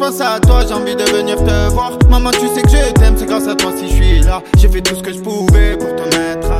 pense à toi, j'ai envie de venir te voir. Maman, tu sais que je t'aime, c'est grâce à toi si je suis là. J'ai fait tout ce que je pouvais pour te mettre